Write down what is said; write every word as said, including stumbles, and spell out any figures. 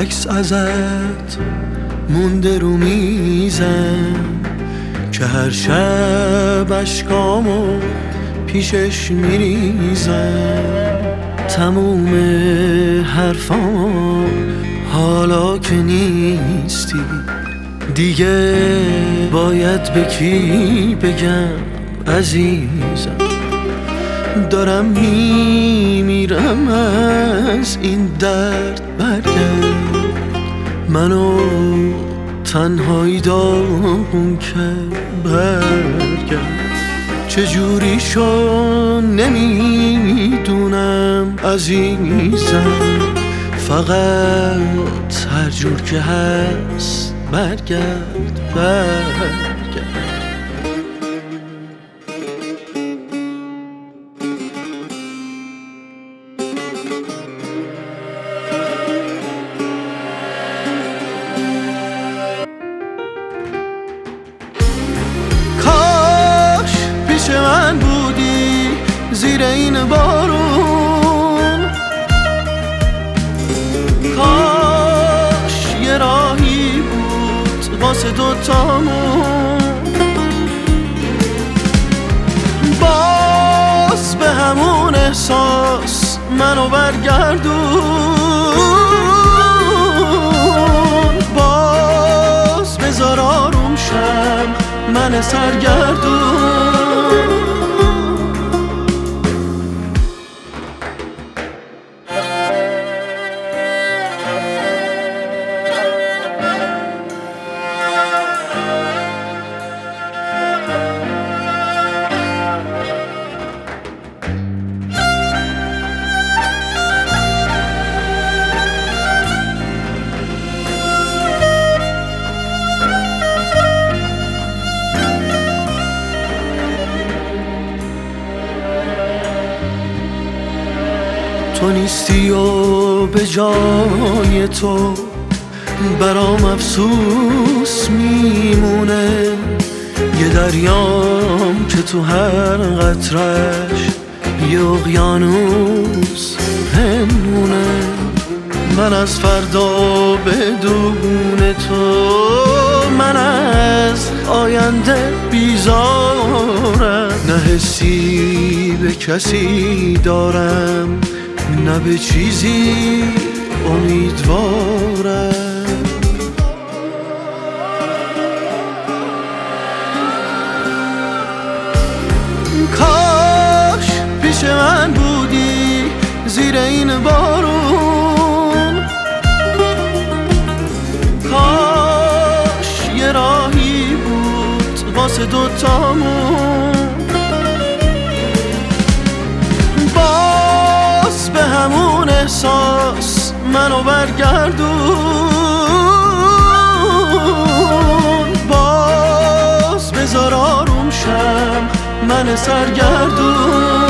عکس ازت مونده رو میزم که هر شب اشکامو پیشش میریزم. تموم حرفام حالا که نیستی دیگه باید به کی بگم عزیزم. دارم میمیرم از این درد، برگرد منو تنهایی داغون کرد، برگرد. چجوری شو نمیدونم عزیزم، فقط هر جور که هست برگرد، برگرد. کاش پیش من بودی زیر این بارون، کاش یه راهی بود واسه دوتامون. باز به همون احساس منو برگردون، باز بذار آروم شم من سرگردون. تو نیستی و به جای تو برام افسوس میمونه. یه دریام که تو هر قطرش یه اقیانوس پنهونه. من از فردا بدون تو، من از آینده بیزارم. نه حسی به کسی دارم نه به چیزی امیدوارم. کاش پیش من بودی زیر این بارون، کاش یه راهی بود واسه دوتامون. به همون احساس منو برگردون، باز بذار آروم شم من سرگردون.